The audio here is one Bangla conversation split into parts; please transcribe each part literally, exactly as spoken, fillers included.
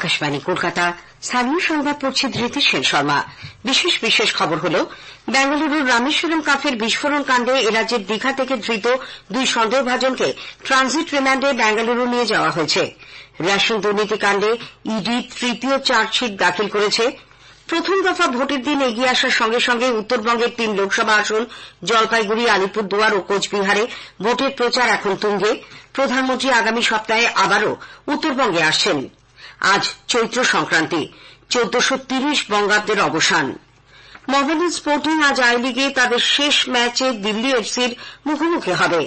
আকাশবাণী কলকাতা। স্থানীয় সংবাদ পড়ছে ধৃতি সেন শর্মা। বিশেষ বিশেষ খবর হল, বেঙ্গালুরুর রামেশ্বরম কাফের বিস্ফোরণ কাণ্ডে এরাজ্যের দীঘা থেকে ধৃত দুই সন্দেহভাজনকে ট্রানজিট রিমান্ডে বেঙ্গালুরু নিয়ে যাওয়া হয়েছে। রেশন দুর্নীতি কাণ্ডে ইডি তৃতীয় চার্জশিট দাখিল করেছে। প্রথম দফা ভোটের দিন এগিয়ে আসার সঙ্গে সঙ্গে উত্তরবঙ্গের তিন লোকসভা আসন জলপাইগুড়ি, আলিপুরদুয়ার ও কোচবিহারে ভোটের প্রচার এখন তুঙ্গে। প্রধানমন্ত্রী আগামী সপ্তাহে আবারও উত্তরবঙ্গে আসছেন। আজ চৈত্র সংক্রান্তি, চোদ্দশো তিরিশ বঙ্গাব্দের অবসান। মোহামেডান স্পোর্টিং আজ আই লিগে তাদের শেষ ম্যাচে দিল্লি এফসির মুখোমুখি হবে।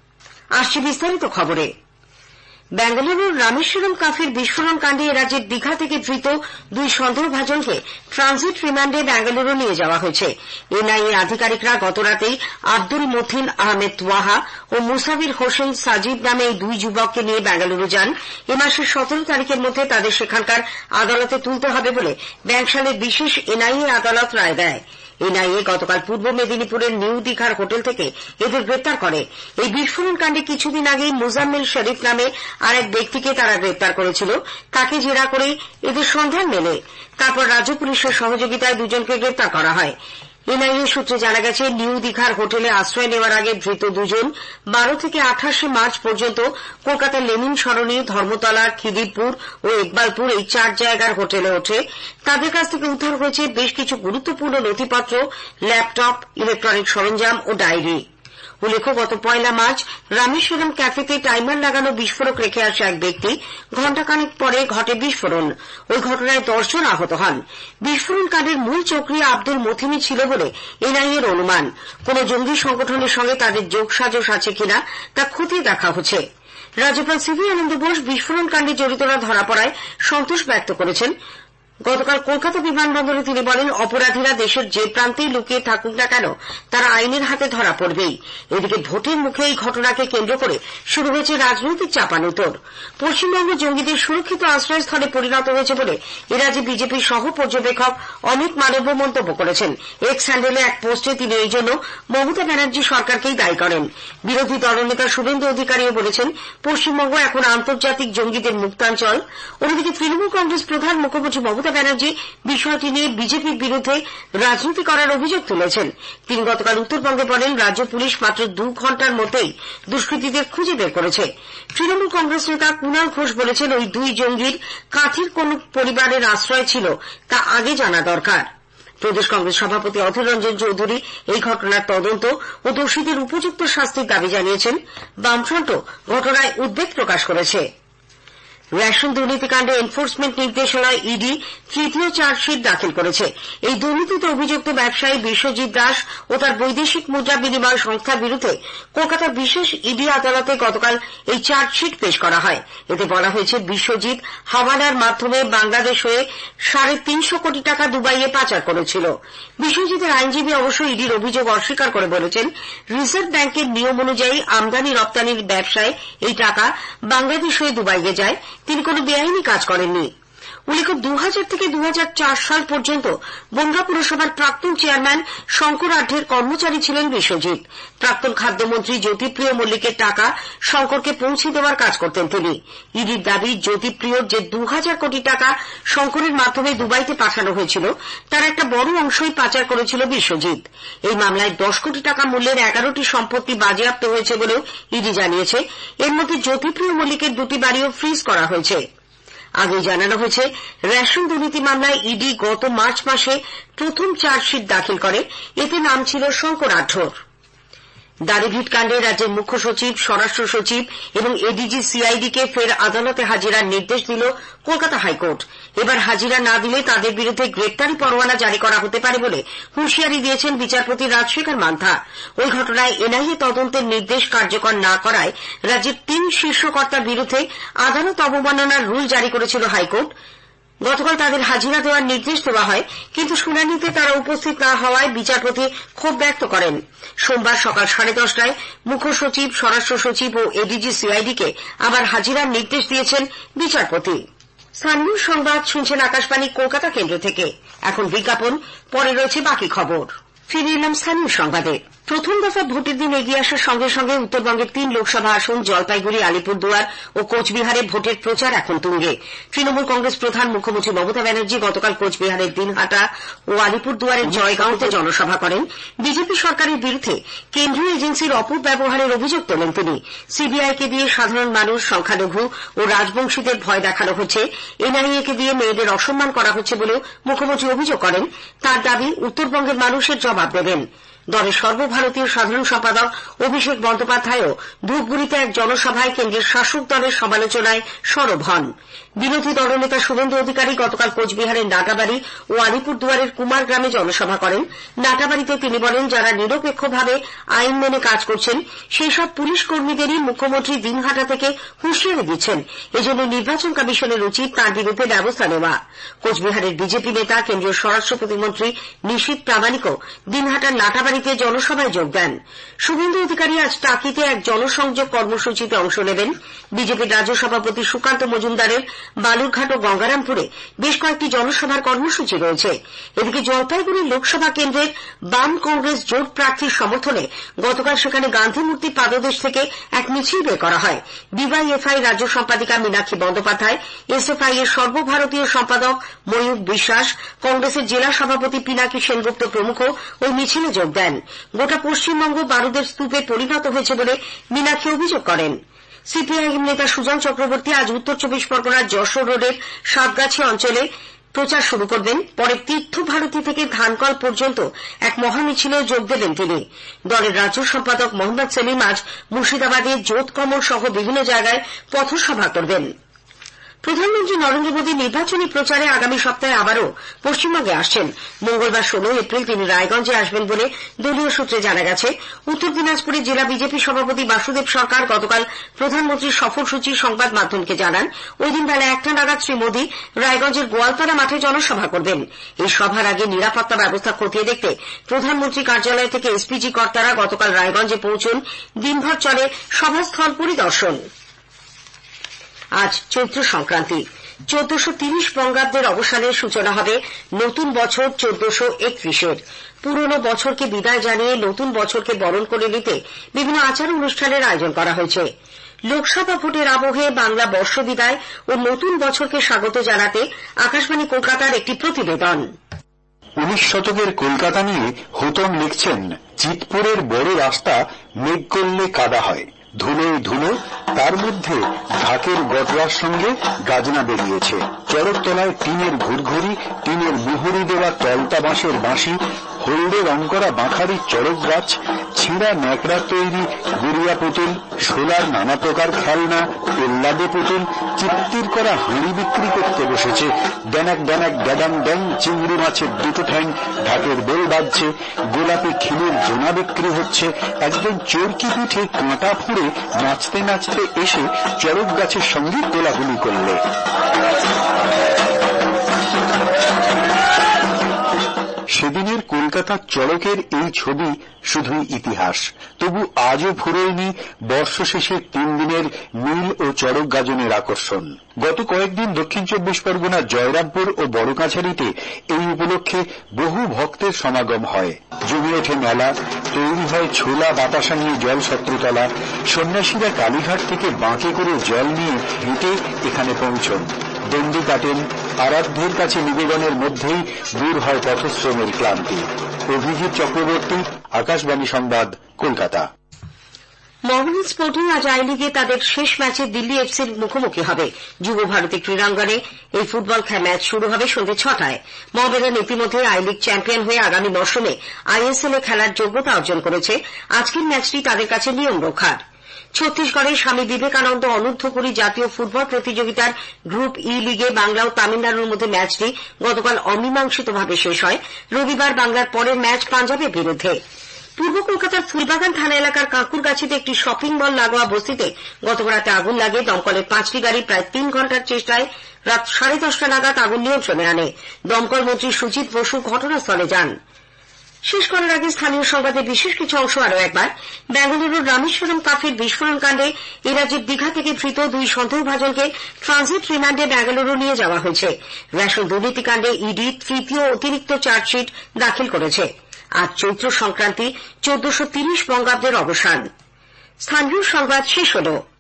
আসছে বিস্তারিত খবরে। বেঙ্গালুরুর রামেশ্বরম কাফের বিস্ফোরণ কাণ্ডে এরাজ্যের দীঘা থেকে ধৃত দুই সন্দেহভাজনকে ট্রানজিট রিমান্ডে বেঙ্গালুরু নিয়ে যাওয়া হয়েছে। এনআইএ আধিকারিকরা গতরাতেই আব্দুল মথিন আহমেদ ওয়াহা ও মুসাবির হোসেন সাজিদ নামে এই দুই যুবককে নিয়ে বেঙ্গালুরু যান। এ মাসের সতেরো তারিখের মধ্যে তাদের সেখানকার আদালতে তুলতে হবে বলে ব্যাংকশালের বিশেষ এনআইএ আদালত রায় দেয়। এনআইএ গতকাল পূর্ব মেদিনীপুরের নিউ দীঘার হোটেল থেকে এদের গ্রেপ্তার করে। এই বিস্ফোরণ কাণ্ডে কিছুদিন আগেই মুজাম্মেল শরীফ নামে আর এক ব্যক্তিকে তারা গ্রেপ্তার করেছিল। তাকে জেরা করে এদের সন্ধান মেলে। তারপর রাজ্য পুলিশের সহযোগিতায় দুজনকে গ্রেপ্তার করা হয়। এনআইএ সূত্রে জানা গেছে, নিউ দীঘার হোটেলে আশ্রয় নেওয়ার আগে ধৃত দুজন বারো থেকে আঠাশে মার্চ পর্যন্ত কলকাতার লেনিন সরণি, ধর্মতলা, খিদিরপুর ও ইকবালপুর এই চার জায়গার হোটেলে ওঠে। তাদের কাছ থেকে উদ্ধার হয়েছে বেশ কিছু গুরুত্বপূর্ণ নথিপত্র, ল্যাপটপ, ইলেকট্রনিক সরঞ্জাম ও ডায়েরি। উল্লেখ্য, গত পয়লা মার্চ রামেশ্বরম ক্যাফেতে টাইমার লাগানো বিস্ফোরক রেখে আসে এক ব্যক্তি। ঘণ্টাখানেক পরে ঘটে বিস্ফোরণ। ওই ঘটনায় দশজন আহত হন। বিস্ফোরণ কাণ্ডের মূল চক্রী আব্দুল মথিনই ছিল বলে এনআইএ এর অনুমান। কোন জঙ্গি সংগঠনের সঙ্গে তাদের যোগসাজশ আছে কিনা তা খতিয়ে দেখা হচ্ছে। রাজ্যপাল সিভি আনন্দ বোস বিস্ফোরণ কাণ্ডে জড়িতরা ধরা পড়ায় সন্তোষ ব্যক্ত করেছেন। গতকাল কলকাতা বিমানবন্দরে তিনি বলেন, অপরাধীরা দেশের যে প্রান্তেই লুকিয়ে থাকুক না কেন তারা আইনের হাতে ধরা পড়বেই। এদিকে ভোটের মুখে এই ঘটনাকে কেন্দ্র করে শুরু হয়েছে রাজনৈতিক চাপানুতোর। পশ্চিমবঙ্গ জঙ্গিদের সুরক্ষিত আশ্রয়স্থলে পরিণত হয়েছে বলে এ রাজ্যে বিজেপির সহ পর্যবেক্ষক অমিত মালব্য মন্তব্য করেছেন। এক্স হ্যান্ডেলে এক পোস্টে তিনি এই জন্য মমতা ব্যানার্জি সরকারকেই দায়ী করেন। বিরোধী দলনেতা শুভেন্দু অধিকারীও বলেছেন, পশ্চিমবঙ্গ এখন আন্তর্জাতিক জঙ্গিদের মুক্তাঞ্চল। অন্যদিকে তৃণমূল কংগ্রেস প্রধান মুখ্যমন্ত্রী মমতা ব্যানার্জি বিষয়টি নিয়ে বিজেপির বিরুদ্ধে রাজনীতি করার অভিযোগ তুলেছেন। তিনি গতকাল উত্তরবঙ্গে বলেন, রাজ্য পুলিশ মাত্র দু ঘণ্টার মধ্যেই দুষ্কৃতীদের খুঁজে বের করেছে। তৃণমূল কংগ্রেস নেতা কুণাল ঘোষ বলেছেন, ওই দুই জঙ্গির কাঁথির কোন পরিবারের আশ্রয় ছিল তা আগে জানা দরকার। প্রদেশ কংগ্রেস সভাপতি অধীর রঞ্জন চৌধুরী এই ঘটনার তদন্ত ও দোষীদের উপযুক্ত শাস্তির দাবি জানিয়েছেন। বামফ্রন্টও ঘটনায় উদ্বেগ প্রকাশ করেছে। রেশন দুর্নীতিকাণ্ডে এনফোর্সমেন্ট নির্দেশালয় ইডি তৃতীয় চার্জশিট দাখিল করেছে। এই দুর্নীতিতে অভিযুক্ত ব্যবসায়ী বিশ্বজিৎ দাস ও তার বৈদেশিক মুদ্রা বিনিময় সংস্থার বিরুদ্ধে কলকাতার বিশেষ ইডি আদালতে গতকাল এই চার্জশিট পেশ করা হয়। এতে বলা হয়েছে, বিশ্বজিৎ হাওয়ালার মাধ্যমে বাংলাদেশ হয়ে সাড়ে তিনশো কোটি টাকা দুবাইয়ে পাচার করেছিল। বিশ্বজিতের আইনজীবী অবশ্য ইডির অভিযোগ অস্বীকার করে বলেছেন, রিজার্ভ ব্যাংকের নিয়ম অনুযায়ী আমদানি রপ্তানির ব্যবসায় এই টাকা বাংলাদেশ হয়ে দুবাইয়ে যায়। তিনি কোন বেআইনি কাজ করেননি। উল্লেখ্য, দু হাজার থেকে দু হাজার চার সাল পর্যন্ত বনগাঁ পুরসভার প্রাক্তন চেয়ারম্যান শঙ্কর আঢ্যের কর্মচারী ছিলেন বিশ্বজিৎ। প্রাক্তন খাদ্যমন্ত্রী জ্যোতিপ্রিয় মল্লিকের টাকা শঙ্করকে পৌঁছে দেওয়ার কাজ করতেন তিনি। ইডির দাবি, জ্যোতিপ্রিয়র যে দু হাজার কোটি টাকা শঙ্করের মাধ্যমে দুবাইতে পাঠানো হয়েছিল তার একটা বড় অংশই পাচার করেছিল বিশ্বজিৎ। এই মামলায় দশ কোটি টাকা মূল্যের এগারোটি সম্পত্তি বাজেয়াপ্ত হয়েছে বলেও ইডি জানিয়েছে। এর মধ্যে জ্যোতিপ্রিয় মল্লিকের দুটি বাড়িও ফ্রিজ করা হয়েছে। আগেই জানানো হয়েছে, রেশন দুর্নীতি মামলায় ইডি গত মার্চ মাসে প্রথম চার্জশিট দাখিল করে। এতে নাম ছিল শঙ্কর আঢ্যর। দাড়িভিট কাণ্ডে রাজ্যের মুখ্য সচিব, স্বরাষ্ট্র সচিব এবং এডিজি সিআইডিকে ফের আদালতে হাজিরার নির্দেশ দিল কলকাতা হাইকোর্ট। এবার হাজিরা না দিলে তাদের বিরুদ্ধে গ্রেপ্তারি পরোয়ানা জারি করা হতে পারে বলে হুঁশিয়ারি দিয়েছেন বিচারপতি রাজশেখর মান্থা। ওই ঘটনায় এনআইএ তদন্তের নির্দেশ কার্যকর না করায় রাজ্যের তিন শীর্ষকর্তার বিরুদ্ধে আদালত অবমাননার রুল জারি করেছিল হাইকোর্ট। গতকাল তাদের হাজিরা দেওয়ার নির্দেশ দেওয়া হয়, কিন্তু শুনানিতে তারা উপস্থিত না হওয়ায় বিচারপতি ক্ষোভ ব্যক্ত করেন। সোমবার সকাল সাড়ে দশটায় মুখ্য সচিব, স্বরাষ্ট্র সচিব ও এডিজি সিআইডিকে আবার হাজিরার নির্দেশ দিয়েছেন বিচারপতি। স্থানীয় সংবাদ শুনছেন আকাশবাণী কলকাতা কেন্দ্র থেকে। এখন বিজ্ঞাপন, পরে রয়েছে বাকি খবর। ফিরে এলাম স্থানীয় সংবাদে। প্রথম দফা ভোটের দিন এগিয়ে আসার সঙ্গে সঙ্গে উত্তরবঙ্গের তিন লোকসভা আসন জলপাইগুড়ি, আলিপুরদুয়ার ও কোচবিহারে ভোটের প্রচার এখন তুঙ্গে। তৃণমূল কংগ্রেস প্রধান মুখ্যমন্ত্রী মমতা ব্যানার্জি গতকাল কোচবিহারের দিনহাটা ও আলিপুরদুয়ারের জয়গাঁওতে জনসভা করেন। বিজেপি সরকারের বিরুদ্ধে কেন্দ্রীয় এজেন্সির অপব্যবহারের অভিযোগ তোলেন তিনি। সিবিআইকে দিয়ে সাধারণ মানুষ, সংখ্যালঘু ও রাজবংশীদের ভয় দেখানো হচ্ছে, এনআইএ কে দিয়ে মেয়েদের অসম্মান করা হচ্ছে বলেও মুখ্যমন্ত্রী অভিযোগ করেন। তার দাবি, উত্তরবঙ্গের মানুষের জবাব দেবেন। দলের সর্বভারতীয় সাধারণ সম্পাদক অভিষেক বন্দ্যোপাধ্যায়ও ধূপগুড়িতে এক জনসভায় কেন্দ্রের শাসক দলের সমালোচনায় সরব হন। বিরোধী দলনেতা শুভেন্দু অধিকারী গতকাল কোচবিহারের নাটাবাড়ি ও আলিপুরদুয়ারের কুমারগ্রামে জনসভা করেন। নাটাবাড়িতে তিনি বলেন, যারা নিরপেক্ষভাবে আইন মেনে কাজ করছেন সেই সব পুলিশ কর্মীদেরই মুখ্যমন্ত্রী দিনহাটা থেকে হুঁশিয়ারি দিচ্ছেন। এজন্য নির্বাচন কমিশনের উচিত তাঁর বিরুদ্ধে ব্যবস্থা নেওয়া। কোচবিহারের বিজেপি নেতা কেন্দ্রীয় স্বরাষ্ট্র প্রতিমন্ত্রী নিশীথ প্রামাণিকও দিনহাটার নাটাবাড়িতে জনসভায় যোগ দেন। শুভেন্দু অধিকারী আজ টাকিতে এক জনসংযোগ কর্মসূচিতে অংশ নেবেন। বিজেপির রাজ্য সভাপতি সুকান্ত মজুমদারের বালুরঘাট ও গঙ্গারামপুরে বেশ কয়েকটি জনসভার কর্মসূচি রয়েছে। এদিকে জলপাইগুড়ি লোকসভা কেন্দ্রের বাম কংগ্রেস জোট প্রার্থীর সমর্থনে গতকাল সেখানে গান্ধী মূর্তির পাদদেশ থেকে এক মিছিল বের করা হয়। ডিওয়াইএফআই রাজ্য সম্পাদিকা মীনাক্ষী বন্দ্যোপাধ্যায়, এসএফআই এর সর্বভারতীয় সম্পাদক ময়ূক বিশ্বাস, কংগ্রেসের জেলা সভাপতি পিনাকি সেনগুপ্ত প্রমুখ ওই মিছিলে যোগ দেন। গোটা পশ্চিমবঙ্গ বারুদের স্তূপে পরিণত হয়েছে বলে মীনাক্ষী অভিযোগ করেন। সিপিআইএম নেতা সুজন চক্রবর্তী আজ উত্তর চব্বিশ পরগনার যশোর রোডের সাতগাছি অঞ্চলে প্রচার শুরু করবেন। পরে তীর্থভারতী থেকে ধানকল পর্যন্ত এক মহামিছিলেও যোগ দেবেন তিনি। দলের রাজ্য সম্পাদক মোহাম্মদ সেলিম আজ মুর্শিদাবাদে জোতকমল সহ বিভিন্ন জায়গায় পথসভা করবেন। প্রধানমন্ত্রী নরেন্দ্র মোদী নির্বাচনী প্রচারে আগামী সপ্তাহে আবারও পশ্চিমবঙ্গে আসছেন। মঙ্গলবার ষোলো এপ্রিল তিনি রায়গঞ্জে আসবেন বলে দলীয় সূত্রে জানা গেছে। উত্তর দিনাজপুরে জেলা বিজেপি সভাপতি বাসুদেব সরকার গতকাল প্রধানমন্ত্রীর সফরসূচি সংবাদ মাধ্যমকে জানান। ওইদিন বেলা একটা নাগাদ শ্রী মোদী রায়গঞ্জের গোয়ালপাড়া মাঠে জনসভা করবেন। এই সভার আগে নিরাপত্তা ব্যবস্থা খতিয়ে দেখতে প্রধানমন্ত্রী কার্যালয় থেকে এসপিজি কর্তারা গতকাল রায়গঞ্জে পৌঁছন। দিনভর চলে সভাস্থল পরিদর্শন। আজ চৈত্র সংক্রান্তি। চোদ্দশো তিরিশ বঙ্গাব্দের অবসানের সূচনা হবে নতুন বছর চোদ্দশো একত্রিশের। পুরনো বছরকে বিদায় জানিয়ে নতুন বছরকে বরণ করে নিতে বিভিন্ন আচার অনুষ্ঠানের আয়োজন করা হয়েছে। লোকসভা ভোটের আবহে বাংলা বর্ষ বিদায় ও নতুন বছরকে স্বাগত জানাতে আকাশবাণী কলকাতার একটি প্রতিবেদন। উনিশ শতকের কলকাতা নিয়ে হুতম লিখছেন, চিতপুরের বড় রাস্তা মেঘ করলে কাদা হয়, ধুলোয় ধুলো, তার মধ্যে ঢাকের গটরার সঙ্গে গাজনা বেরিয়েছে। চড়কতলায় টিনের ঘুরঘুরি, টিনের মুহুরি দেওয়া তলতা বাঁশের বাঁশি, হলদে রং করা বাঁখারি চড়ক গাছ, ছিঁড়া ন্যাকড়া তৈরি গুড়িয়া পুতুল, শোলার নানা প্রকার খেলনা, পেল্লাদে পুতুল, চিত্তির করা হাঁড়ি বিক্রি করতে বসেছে। ড্যানাক ড্যানাক ড্যাডাং ড্যাং চিংড়ি মাছের দুটো ঠ্যাং, ঢাকের বেল বাজছে, গোলাপি খিলের জোনা বিক্রি হচ্ছে। একজন চরকি পিঠে কাঁটা ফুঁড়ে নাচতে নাচতে এসে চড়ক গাছের সঙ্গে কোলাকুলি করলে। সেদিনের কলকাতার চড়কের এই ছবি শুধুই ইতিহাস। তবু আজও ফুরোয়নি বর্ষ শেষের তিন দিনের নীল ও চড়ক গাজনের আকর্ষণ। গত কয়েকদিন দক্ষিণ চব্বিশ পরগনার জয়রামপুর ও বড়কাছারিতে এই উপলক্ষে বহু ভক্তের সমাগম হয়। জমে ওঠে মেলা, তৈরি হয় ছোলা বাতাসা নিয়ে জল শত্রুতলা। সন্ন্যাসীরা কালীঘাট থেকে বাঁকে করে জল নিয়ে হেঁটে এখানে পৌঁছন, দণ্ডি কাটেন। আরাধ্যের কাছে নিবেদনের মধ্যেই দূর হয় পথশ্রমের ক্লান্তি। অভিজিৎ চক্রবর্তী, আকাশবাণী সংবাদ, কলকাতা। মোহামেডান স্পোর্টিং আজ আই লিগে তাদের শেষ ম্যাচে দিল্লি এফসির মুখোমুখি হবে। যুব ভারতী ক্রীড়াঙ্গনে এই ফুটবল ম্যাচ শুরু হবে সন্ধ্যে ছটায়। মোহামেডান ইতিমধ্যে আই লিগ চ্যাম্পিয়ন হয়ে আগামী মরশুমে আইএসএল এ খেলার যোগ্যতা অর্জন করেছে। আজকের ম্যাচটি তাদের কাছে নিয়ম রক্ষার। ছত্তিশগড়ের স্বামী বিবেকানন্দ অনূর্ধ্ব কুড়ি জাতীয় ফুটবল প্রতিযোগিতার গ্রুপ ই লিগে বাংলা ও তামিলনাড়ুর মধ্যে ম্যাচটি গতকাল অমীমাংসিতভাবে শেষ হয়। রবিবার বাংলার পরের ম্যাচ পাঞ্জাবের বিরুদ্ধে। পূর্ব কলকাতার ফুলবাগান থানা এলাকার কাঁকুরগাছিতে একটি শপিং মল লাগোয়া বস্তিতে গতকাল রাতে আগুন লাগে। দমকলের পাঁচটি গাড়ি প্রায় তিন ঘণ্টার চেষ্টায় রাত সাড়ে দশটা নাগাদ আগুন নিয়ন্ত্রণে আনে। দমকল মন্ত্রী সুজিত বসু ঘটনাস্থলে যান। শেষ করার আগে স্থানীয় সংবাদে বিশেষ কিছু অংশ আরও একবার। বেঙ্গালুরুর রামেশ্বরম কাফের বিস্ফোরণ কাণ্ডে এ রাজ্যের দীঘা থেকে ধৃত দুই সন্দেহভাজনকে ট্রানজিট রিমান্ডে বেঙ্গালুরু নিয়ে যাওয়া হয়েছে। রেশন দুর্নীতি কাণ্ডে ইডি তৃতীয় অতিরিক্ত চার্জশিট দাখিল করেছে। আজ চৈত্র সংক্রান্তি চোদ্দশো তিরিশ বঙ্গাব্দের অবসান। স্থানীয় সংবাদ শেষ হল।